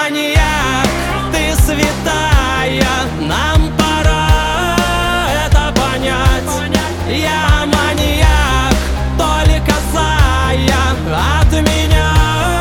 маньяк, ты святая, нам пора это понять. Я маньяк, только зая от меня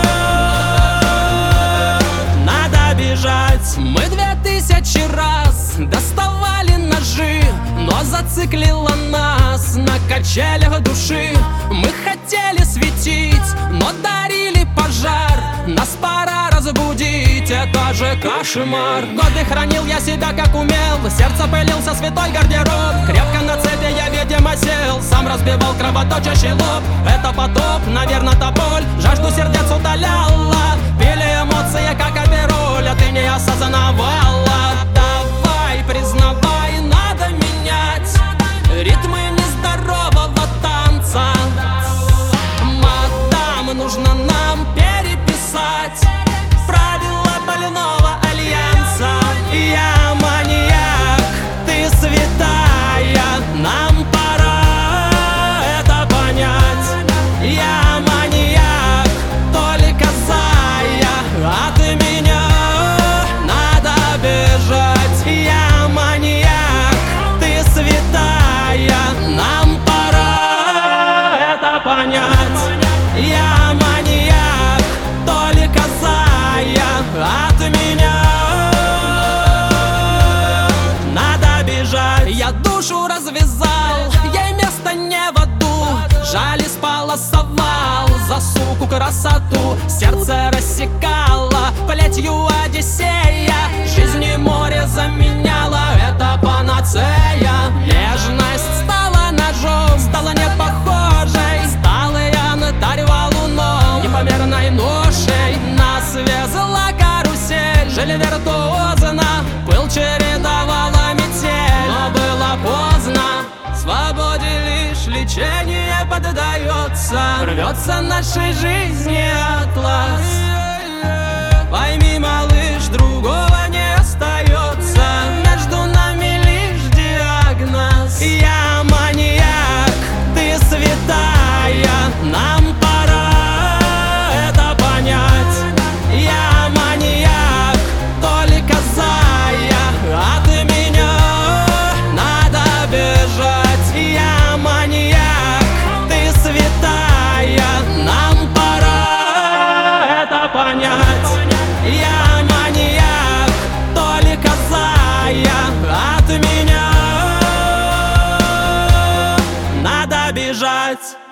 надо бежать. Мы 2000 раз доставали ножи, но зациклила нас на качелях души. Мы хотели светить, но дарили пожар. Нас пора разбудить, это же кошмар. Годы хранил я себя как умел, в сердце пылился святой гардероб. Крепко на цепи я, видимо, сел, сам разбивал кровоточащий лоб. Это потоп, наверное, та боль, жажду сердец удаляла. Пили эмоции, как апероль, а ты не осознавала. Давай, признавай, надо менять ритмы нездорового танца. Мадам, нужно нам переписать правила больного альянса. Я маньяк, ты святая, нам пора это понять. Я маньяк, только зая от меня надо бежать. Я маньяк, ты святая, нам пора это понять. Я маньяк, только зая от меня надо бежать. Я душу развязал, ей место не в аду. Жаль, исполосовал за суку красоту. Сердце рассекало плетью Одиссея. Жизни море заменяла, это панацея. Нежность стала ножом, стала не похожей. Стала я на тарь валуном, непомерной ношей. Нас везла карусель, жили виртуозно. Пыл чередовала метель, но было поздно. Свободе лишь лечение поддается. Рвется нашей жизни атлас. Пойми, малыш, другого не остается. Между нами лишь диагноз. Я маньяк, ты святая, нам пора это понять. Я маньяк, только зая от меня надо бежать. Я маньяк, ты святая, нам пора это понять. Я маньяк, только зая от меня надо бежать.